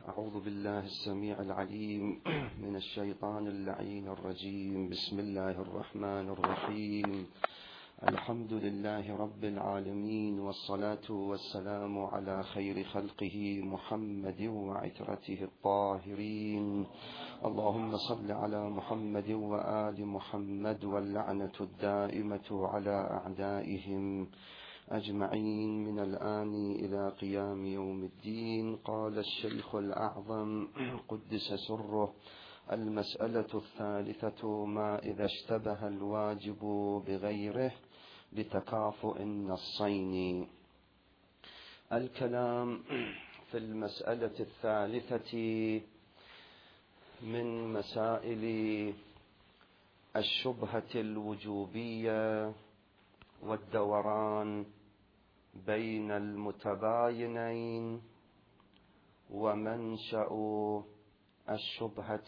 أعوذ بالله السميع العليم من الشيطان اللعين الرجيم. بسم الله الرحمن الرحيم. الحمد لله رب العالمين، والصلاة والسلام على خير خلقه محمد وعترته الطاهرين. اللهم صل على محمد وآل محمد، واللعنة الدائمة على أعدائهم أجمعين من الآن إلى قيام يوم الدين. قال الشيخ الأعظم قدس سره: المسألة الثالثة: ما إذا اشتبه الواجب بغيره لتكافؤ النصين. الكلام في المسألة الثالثة من مسائل الشبهة الوجوبية والدوران بين المتباينين، ومنشأ الشبهة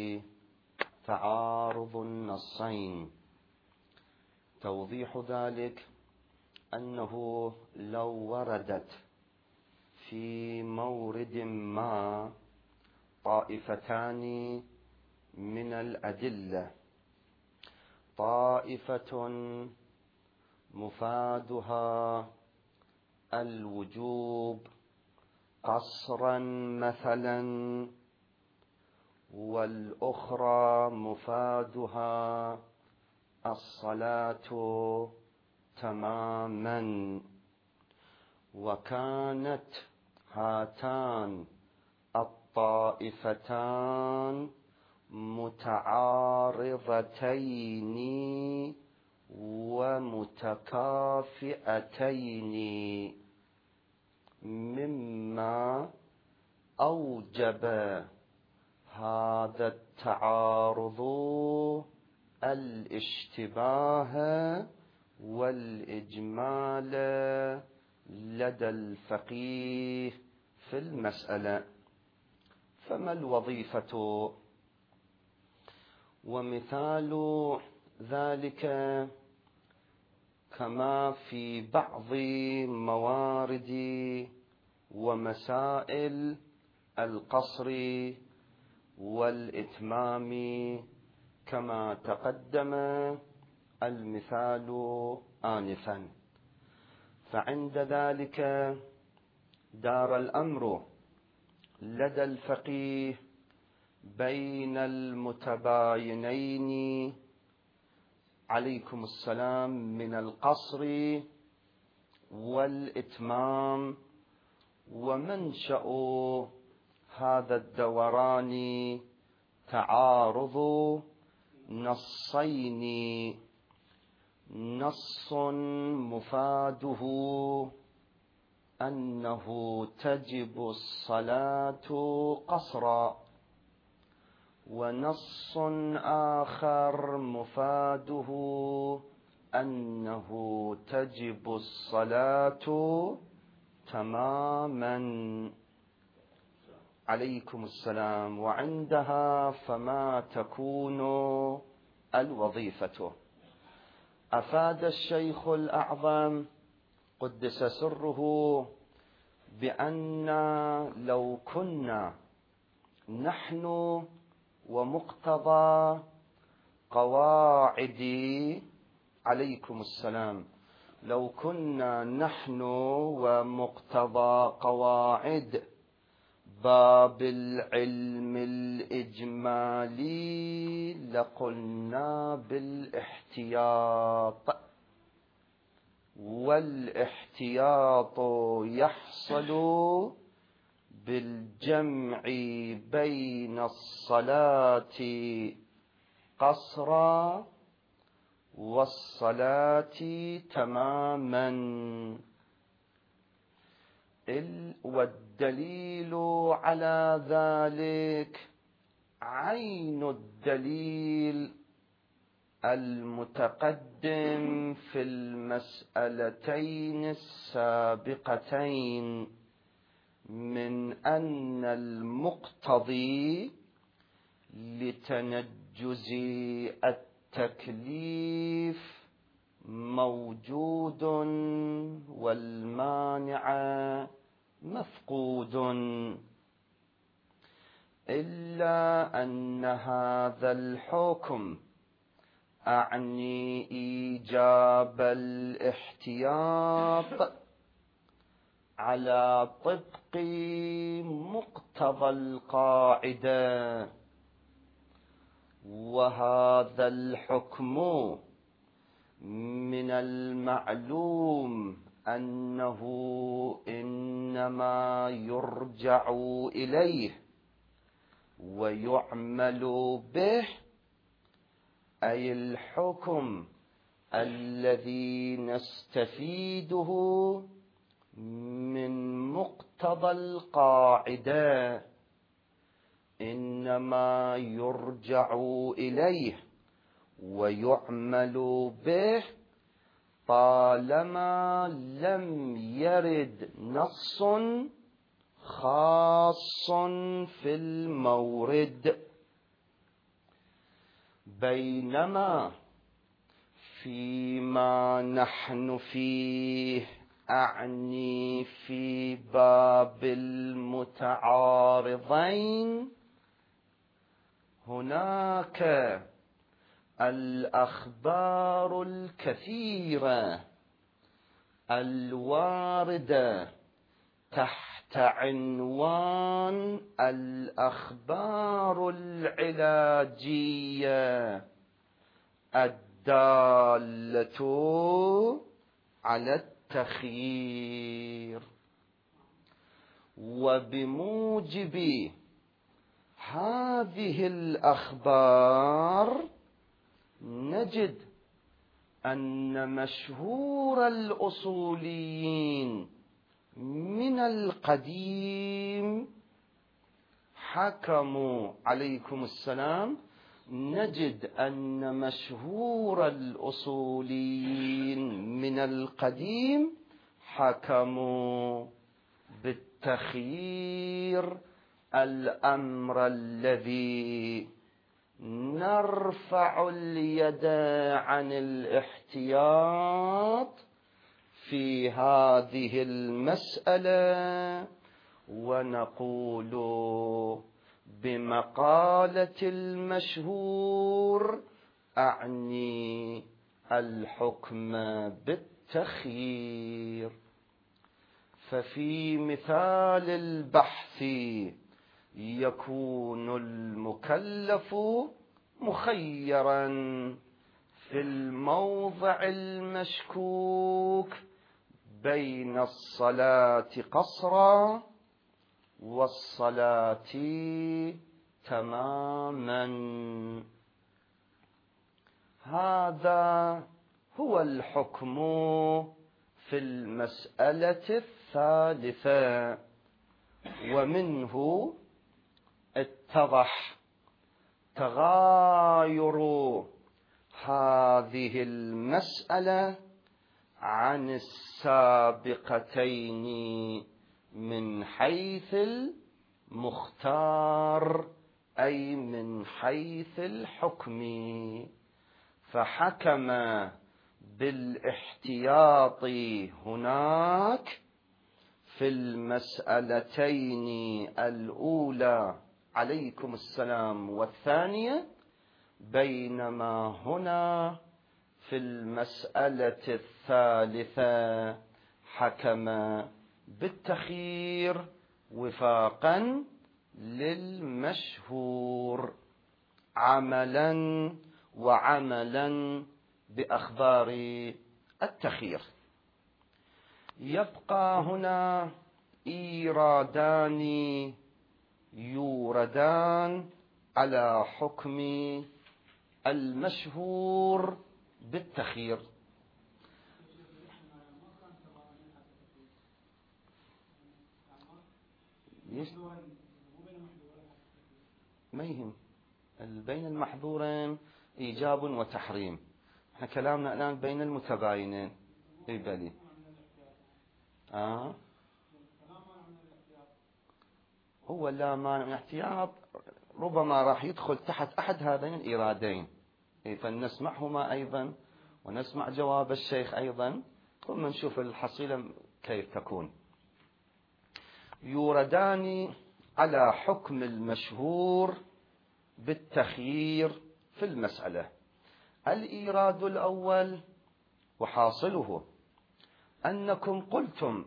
تعارض النصين. توضيح ذلك أنه لو وردت في مورد ما طائفتان من الأدلة، طائفة مفادها الوجوب قصرا مثلا، والأخرى مفادها الصلاة تماما، وكانت هاتان الطائفتان متعارضتين ومتكافئتين، مما أوجب هذا التعارض الاشتباه والإجمال لدى الفقيه في المسألة. فما الوظيفة؟ ومثال ذلك كما في بعض موارد ومسائل القصر والإتمام كما تقدم المثال آنفا. فعند ذلك دار الأمر لدى الفقيه بين المتباينين عليكم السلام من القصر والإتمام، ومنشأ هذا الدوران تعارض نصين: نص مفاده أنه تجب الصلاة قصرا، ونص آخر مفاده أنه تجب الصلاة تماما. عليكم السلام. وعندها فما تكون الوظيفة؟ أفاد الشيخ الأعظم قدس سره بأن لو كنا نحن ومقتضى قواعد، عليكم السلام، لو كنا نحن ومقتضى قواعد باب العلم الإجمالي لقلنا بالاحتياط، والاحتياط يحصل بالجمع بين الصلاة قصرا والصلاة تماما. والدليل على ذلك عين الدليل المتقدم في المسألتين السابقتين، من أن المقتضي لتنجز التكليف موجود والمانع مفقود. إلا أن هذا الحكم أعني إيجاب الاحتياط على طبق مقتضى القاعدة، وهذا الحكم من المعلوم أنه إنما يرجع إليه ويعمل به، أي الحكم الذي نستفيده من مقتضى القاعدة إنما يرجع إليه ويعمل به طالما لم يرد نص خاص في المورد. بينما فيما نحن فيه، أعني في باب المتعارضين، هناك الأخبار الكثيرة الواردة تحت عنوان الأخبار العلاجية الدالة على التخيير، وبموجب هذه الأخبار نجد أن مشهور الأصوليين من القديم حكموا عليكم السلام، نجد أن مشهور الأصوليين من القديم حكموا بالتخيير، الأمر الذي نرفع اليد عن الاحتياط في هذه المسألة ونقول بمقالة المشهور أعني الحكم بالتخيير. ففي مثال البحث يكون المكلف مخيرا في الموضع المشكوك بين الصلاة قصرا والصلاة تماما. هذا هو الحكم في المسألة الثالثة، ومنه اتضح تغاير هذه المسألة عن السابقتين من حيث المختار، أي من حيث الحكم، فحكم بالاحتياط هناك في المسألتين الأولى عليكم السلام والثانية، بينما هنا في المسألة الثالثة حكم بالتخيير وفاقا للمشهور وعملا بأخبار التخيير. يبقى هنا إيرادان يوردان على حكم المشهور بالتخيير. ما يهم بين المحظورين إيجاب وتحريم، احنا كلامنا الآن بين المتباينين. اي بلي هو لا مانع من الاحتياط، ربما راح يدخل تحت أحد هذين الإيرادين، فلنسمعهما أيضا ونسمع جواب الشيخ أيضا ثم نشوف الحصيلة كيف تكون. يوردان على حكم المشهور بالتخيير في المسألة. الإيراد الأول وحاصله أنكم قلتم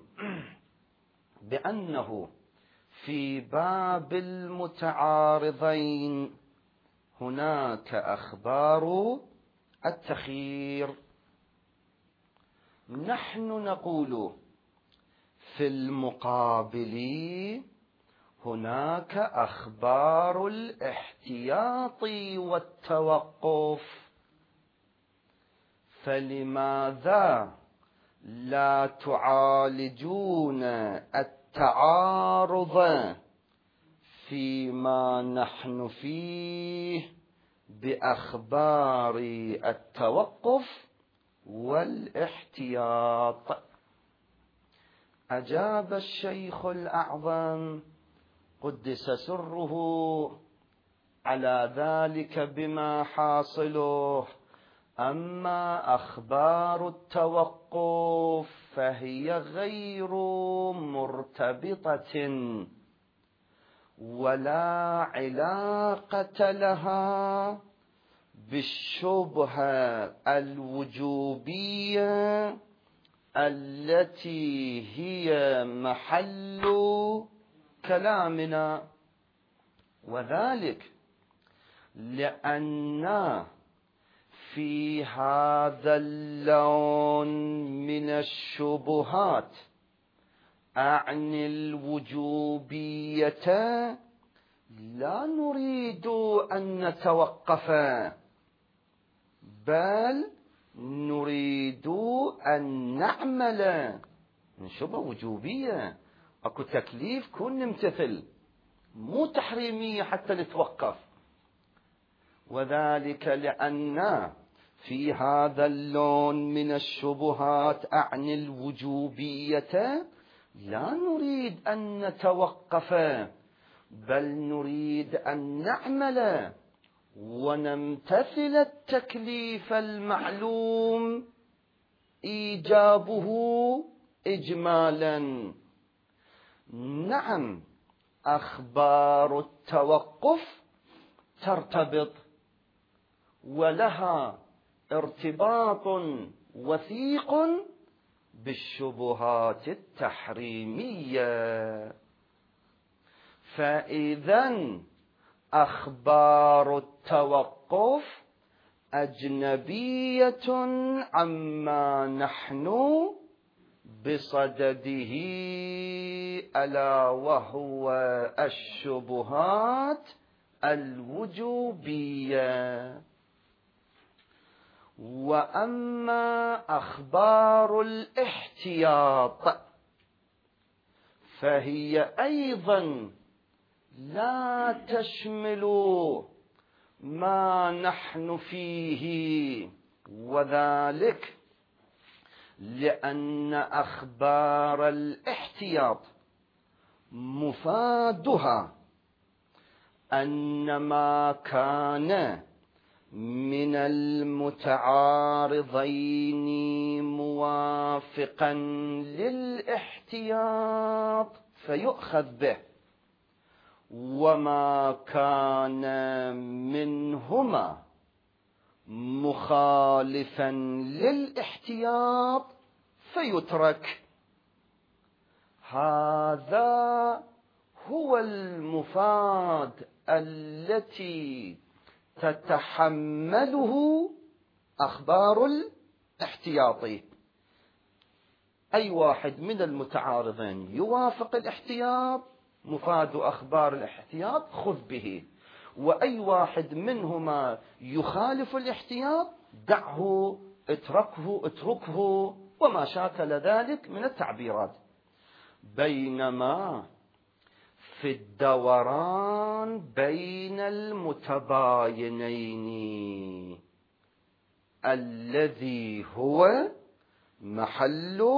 بأنه في باب المتعارضين هناك أخبار التخيير. نحن نقول في المقابل هناك أخبار الاحتياط والتوقف، فلماذا لا تعالجون التعارض فيما نحن فيه بأخبار التوقف والاحتياط؟ أجاب الشيخ الأعظم قدس سره على ذلك بما حاصله: أما أخبار التوقف فهي غير مرتبطة ولا علاقة لها بالشبهة الوجوبية التي هي محل كلامنا، وذلك لأن في هذا اللون من الشبهات أعني الوجوبية لا نريد أن نتوقف، بل نريد أن نعمل من شبهة وجوبية. أكو تكليف كون نمتثل، مو تحريمية حتى نتوقف. وذلك لأن في هذا اللون من الشبهات أعني الوجوبية لا نريد أن نتوقف، بل نريد أن نعمل ونمتثل التكليف المعلوم إيجابه إجمالا. نعم، أخبار التوقف ترتبط ولها ارتباط وثيق بالشبهات التحريمية، فإذا أخبار التوقف أجنبية عما نحن بصدده، ألا وهو الشبهات الوجوبية. وأما أخبار الاحتياط فهي أيضا لا تشمل ما نحن فيه، وذلك لأن أخبار الاحتياط مفادها أن ما كان من المتعارضين موافقا للاحتياط فيؤخذ به، وما كان منهما مخالفا للاحتياط فيترك. هذا هو المفاد التي تتحمله أخبار الاحتياطي. أي واحد من المتعارضين يوافق الاحتياط مفاد أخبار الاحتياط خذ به، وأي واحد منهما يخالف الاحتياط دعه، اتركه وما شاكل ذلك من التعبيرات. بينما في الدوران بين المتباينين الذي هو محل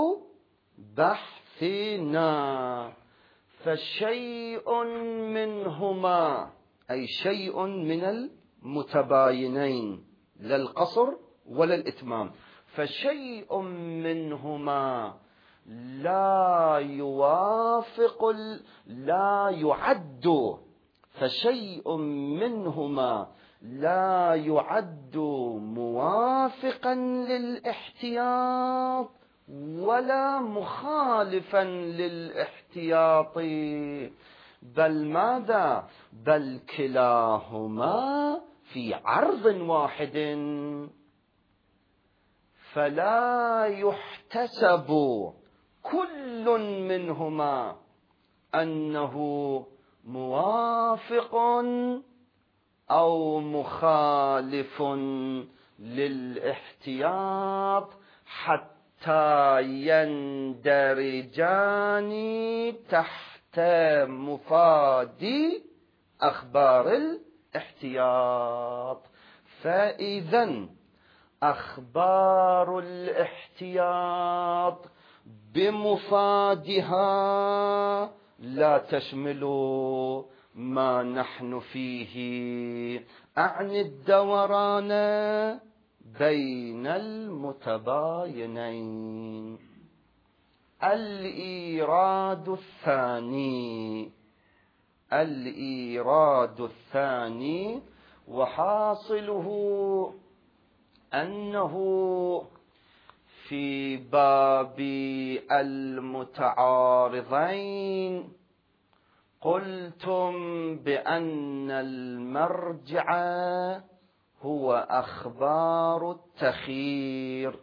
بحثنا، فشيء منهما أي شيء من المتباينين لا القصر ولا الإتمام، فشيء منهما لا يوافق لا يعد، فشيء منهما لا يعد موافقا للاحتياط ولا مخالفا للاحتياط، بل ماذا؟ بل كلاهما في عرض واحد، فلا يحتسب كل منهما أنه موافق أو مخالف للاحتياط حتى يندرجان تحت مفاد أخبار الاحتياط. فإذا أخبار الاحتياط بمفادها لا تشمل ما نحن فيه، أعني الدوران بين المتباينين. الإيراد الثاني وحاصله أنه في باب المتعارضين قلتم بأن المرجع هو أخبار التخيير.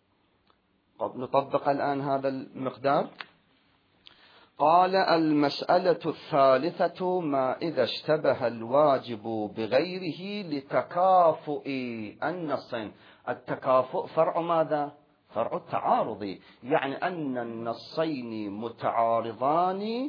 نطبق الآن هذا المقدار. قال: المسألة الثالثة ما إذا اشتبه الواجب بغيره لتكافؤ النصين. التكافؤ فرع ماذا؟ فرع التعارض، يعني أن النصين متعارضان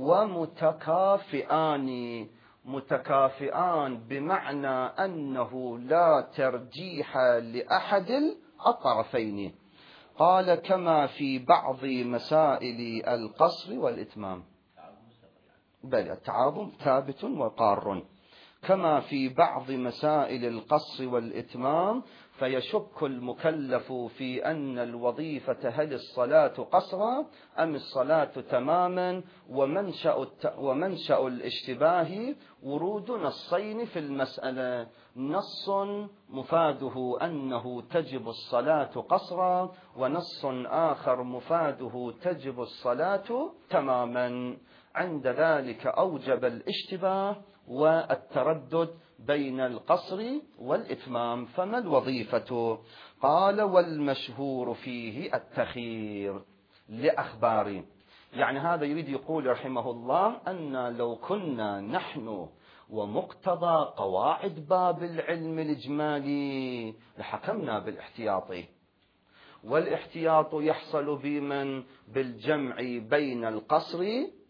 ومتكافئان. متكافئان بمعنى أنه لا ترجيح لأحد الطرفين. قال: كما في بعض مسائل القصر والإتمام. بل التعارض ثابت وقار. كما في بعض مسائل القصر والإتمام، فيشك المكلف في أن الوظيفة هل الصلاة قصرا أم الصلاة تماما، ومنشأ الاشتباه ورود نصين في المسألة: نص مفاده أنه تجب الصلاة قصرا، ونص آخر مفاده تجب الصلاة تماما. عند ذلك أوجب الاشتباه والتردد بين القصر والإتمام. فما الوظيفة؟ قال: والمشهور فيه التخيير لأخبار. يعني هذا يريد يقول رحمه الله أن لو كنا نحن ومقتضى قواعد باب العلم الإجمالي لحكمنا بالاحتياطي، والاحتياط يحصل بمن؟ بالجمع بين القصر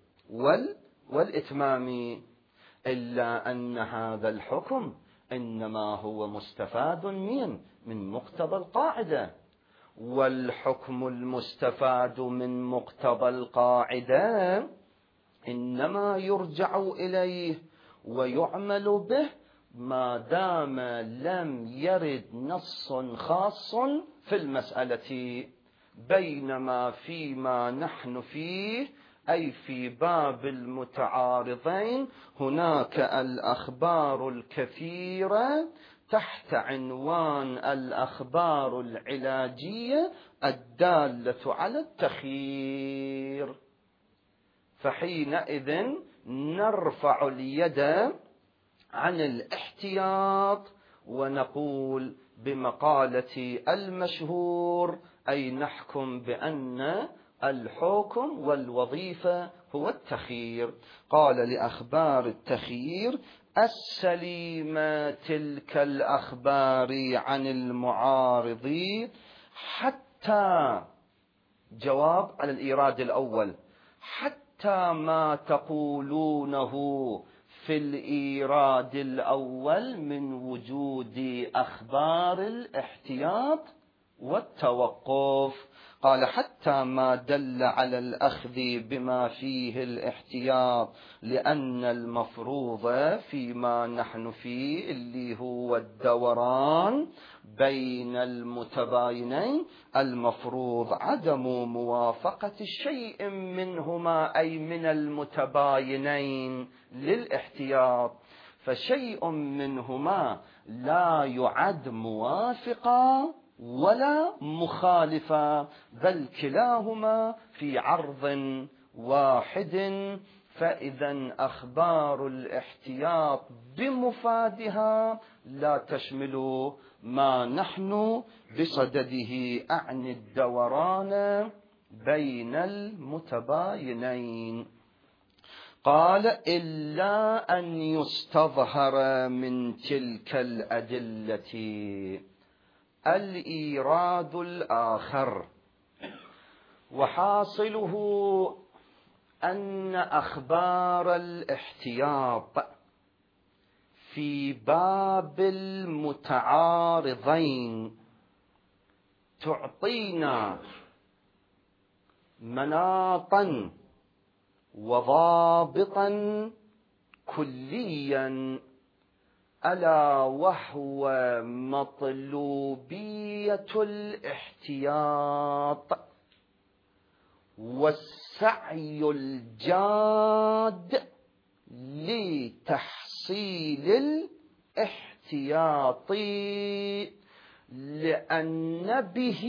والإتمام، إلا أن هذا الحكم إنما هو مستفاد من مقتضى القاعدة، والحكم المستفاد من مقتضى القاعدة إنما يرجع إليه ويعمل به ما دام لم يرد نص خاص في المسألة، بينما فيما نحن فيه أي في باب المتعارضين هناك الأخبار الكثيرة تحت عنوان الأخبار العلاجية الدالة على التخيير. فحينئذ نرفع اليد عن الاحتياط ونقول بمقالة المشهور، أي نحكم بأن الحكم والوظيفة هو التخيير. قال: لأخبار التخيير السليمة تلك الأخبار عن المعارض، حتى جواب على الإيراد الأول، حتى ما تقولونه في الإيراد الأول من وجود أخبار الاحتياط والتوقف. قال حتى ما دل على الأخذ بما فيه الاحتياط، لأن المفروض فيما نحن فيه اللي هو الدوران بين المتباينين المفروض عدم موافقة شيء منهما أي من المتباينين للاحتياط، فشيء منهما لا يعد موافقا ولا مخالفا، بل كلاهما في عرض واحد. فإذا أخبار الاحتياط بمفادها لا تشمل ما نحن بصدده، أعني الدوران بين المتباينين. قال إلا أن يستظهر من تلك الأدلة الإيراد الآخر، وحاصله أن أخبار الاحتياط في باب المتعارضين تعطينا مناطا وضابطا كليا، ألا وهو مطلوبية الاحتياط والسعي الجاد لتحصيل الاحتياط، لأن به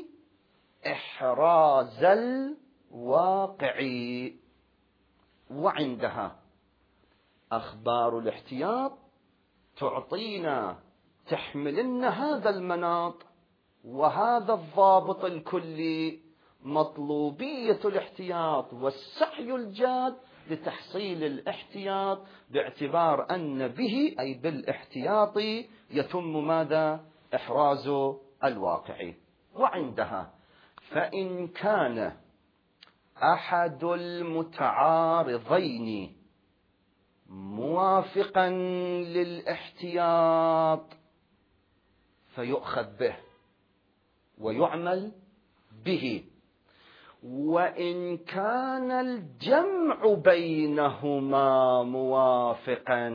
إحراز الواقع. وعندها أخبار الاحتياط تعطينا تحملن هذا المناط وهذا الضابط الكلي، مطلوبية الاحتياط والسعي الجاد لتحصيل الاحتياط، باعتبار أن به أي بالاحتياط يتم ماذا؟ إحراز الواقع. وعندها فإن كان أحد المتعارضين موافقا للاحتياط فيؤخذ به ويعمل به، وإن كان الجمع بينهما موافقا،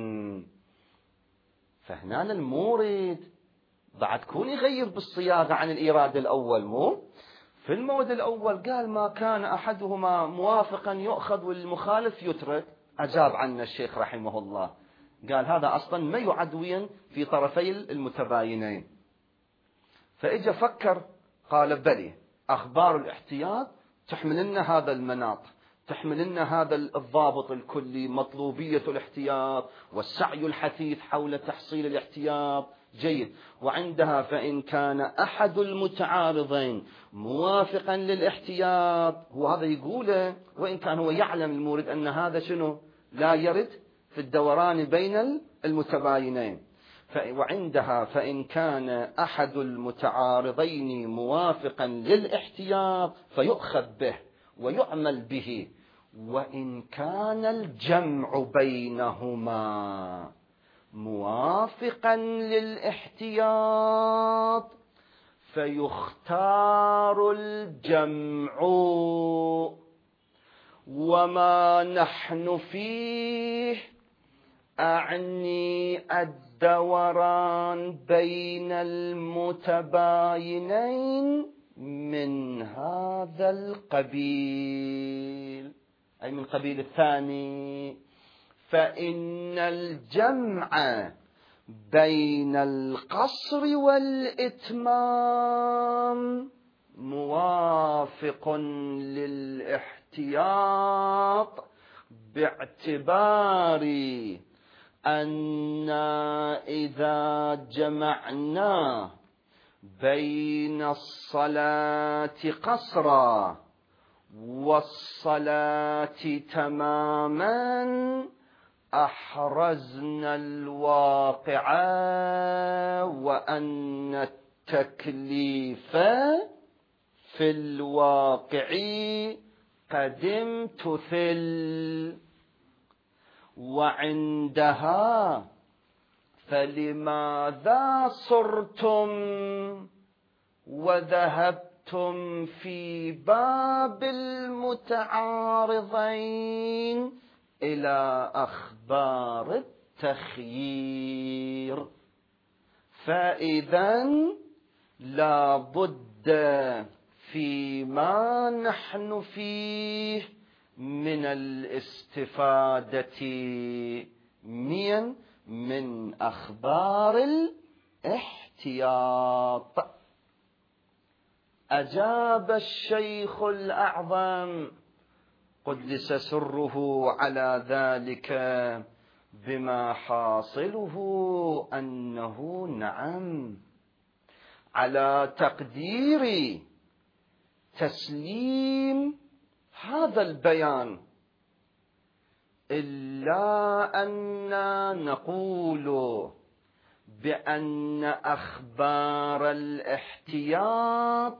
فهنا المورد بعد كون يغير بالصياغة عن الإيراد الأول. مو في المورد الأول قال ما كان أحدهما موافقا يؤخذ والمخالف يترك، أجاب عنا الشيخ رحمه الله قال هذا أصلا ما يعدوين في طرفي المتباينين. فإجا فكر قال بلي أخبار الاحتياط تحملنا هذا المناط، تحملنا هذا الضابط الكلي، مطلوبية الاحتياط والسعي الحثيث حول تحصيل الاحتياط. جيد. وعندها فإن كان أحد المتعارضين موافقا للاحتياط، هو هذا يقوله وإن كان هو يعلم المورد أن هذا شنو لا يرد في الدوران بين المتباينين. وعندها فإن كان أحد المتعارضين موافقا للاحتياط فيؤخذ به ويعمل به، وإن كان الجمع بينهما موافقا للاحتياط فيختار الجمع. وما نحن فيه أعني الدوران بين المتباينين من هذا القبيل، أي من قبيل الثاني. فإن الجمع بين القصر والإتمام موافق للاحتياط، باعتبار أن إذا جمعنا بين الصلاة قصرا والصلاة تماما أحرزنا الواقع، وأن التكليف في الواقع قد امتثل. وعندها فلماذا صرتم وذهبتم ذهبتم في باب المتعارضين إلى أخبار التخيير، فإذا لا بد فيما نحن فيه من الاستفادة من أخبار الاحتياط. أجاب الشيخ الأعظم قدس سره على ذلك بما حاصله أنه نعم، على تقدير تسليم هذا البيان، إلا أننا نقول بأن أخبار الاحتياط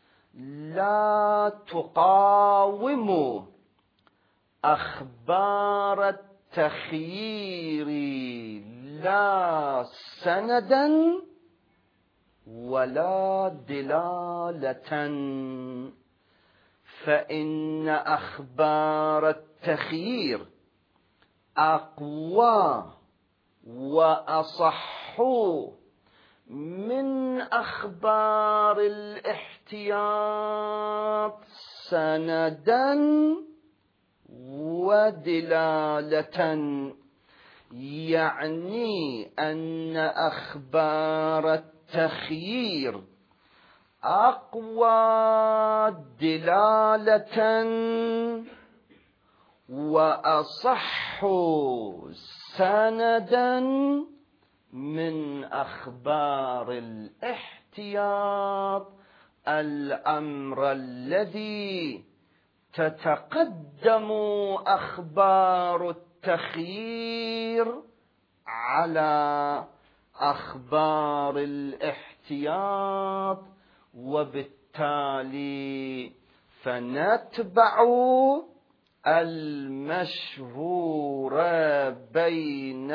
لا تقاوم أخبار التخيير لا سندا ولا دلالة، فإن أخبار التخيير أقوى وأصح من أخبار الاحتياط سندا ودلالة، يعني أن أخبار التخيير أقوى دلالة وأصح سندا من أخبار الاحتياط، الأمر الذي تتقدم أخبار التخيير على أخبار الاحتياط، وبالتالي فنتبع المشهور بين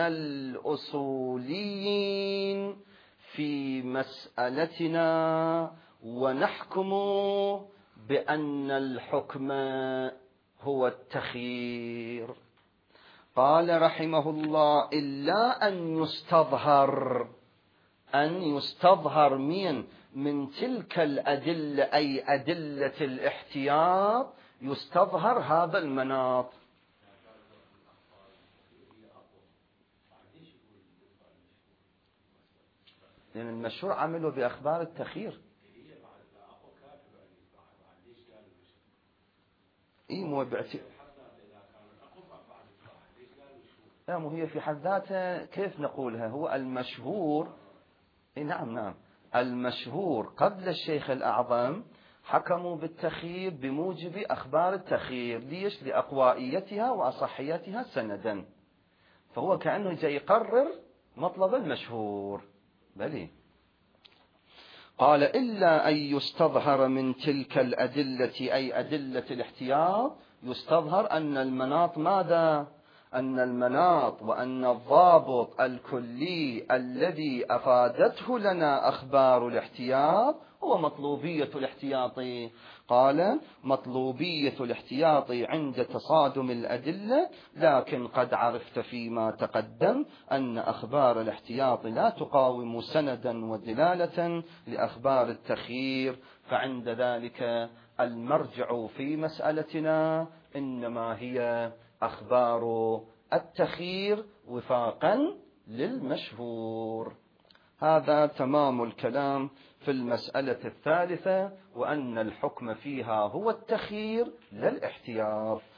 الأصوليين في مسألتنا ونحكم بأن الحكم هو التخيير. قال رحمه الله: إلا أن يستظهر من تلك الأدلة، أي أدلة الاحتياط، يستظهر هذا المناط. لأن المشهور عملوا بأخبار التخيير. مو لا، مو هي في حد ذاتها كيف نقولها؟ هو المشهور. نعم، المشهور قبل الشيخ الأعظم حكموا بالتخيير بموجب أخبار التخيير. ليش؟ لأقوائيتها وأصحيتها سندا. فهو كأنه جاي يقرر مطلب المشهور. بلي. قال: إلا أن يستظهر من تلك الأدلة، أي أدلة الاحتياط، يستظهر أن المناط ماذا؟ أن المناط وأن الضابط الكلي الذي أفادته لنا أخبار الاحتياط هو مطلوبية الاحتياط. قال: مطلوبية الاحتياط عند تصادم الأدلة، لكن قد عرفت فيما تقدم أن أخبار الاحتياط لا تقاوم سندا ودلالة لأخبار التخيير، فعند ذلك المرجع في مسألتنا إنما هي أخبار التخيير وفاقا للمشهور. هذا تمام الكلام في المسألة الثالثة، وأن الحكم فيها هو التخيير لا الاحتياط.